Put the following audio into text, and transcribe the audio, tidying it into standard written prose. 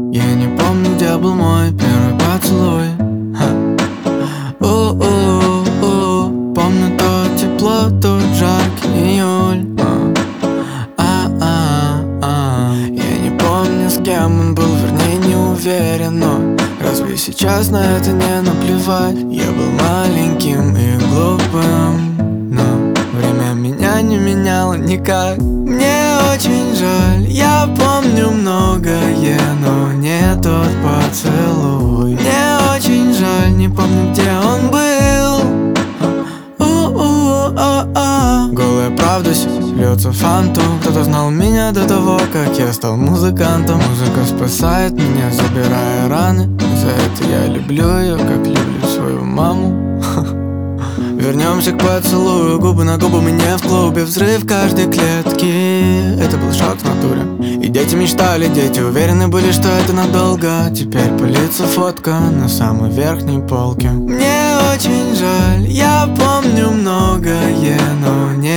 Я не помню, где был мой первый поцелуй. У-у-у. Помню то тепло, тот жаркий июль. Я не помню, с кем он был, вернее не уверен, но разве сейчас на это не наплевать? Я был маленьким и глупым, но время меня не меняло никак. Мне очень жаль, я помню многое, но не тот поцелуй. Мне очень жаль, не помню, где он был. Голая правда льется фанту. Кто-то знал меня до того, как я стал музыкантом. Музыка спасает меня, забирая раны. За это я люблю ее, как люблю свою маму. Вернемся к поцелую, губы на губы, мне в клубе. Взрыв каждой клетки, это был шок в натуре. И дети мечтали, дети уверены были, что это надолго. Теперь пылится фотка на самой верхней полке. Мне очень жаль, я помню многое, но не